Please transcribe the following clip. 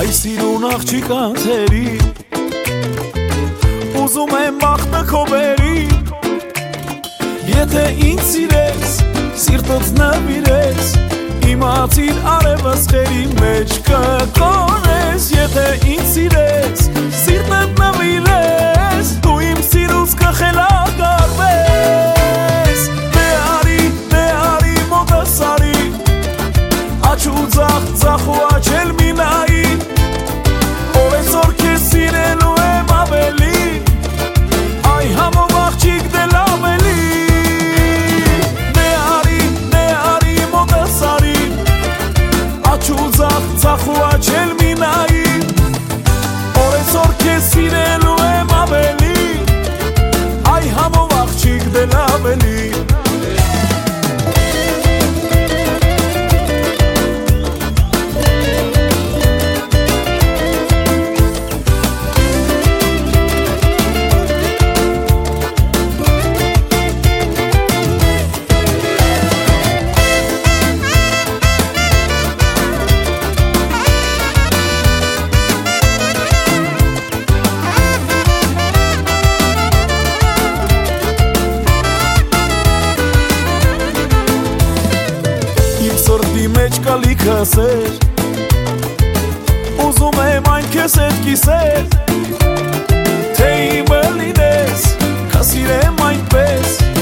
Այ սիրուն աղջիկ անթերի Ուզում եմ մաղթը քո բերի Եթե ինձ սիրես, սիրտոց նվիրես Իմացիր արևս խերի մեջ կկորես Եթե ինձ սիրես, սիրտդ նվիրես Դու իմ սիրուց կխելագարվես Դե արի մոտս արի Աչ ու ձախ ու աչել մի նայի Օրեցօր քեզ սիրելու եմ ավելի Այ համով աղջիկ դե լավ էլի Դե արի մոտս արի Աչ ու ձախ ու աչել մի նայի Օրեցօր քեզ սիրելու եմ ավելի Այ համով աղջիկ դե լավ էլի Մեջ կալի քսեր Ուզում եմ այն քեզ հետ կիսեր Թե իմը լինես Կասիրեմ այնպես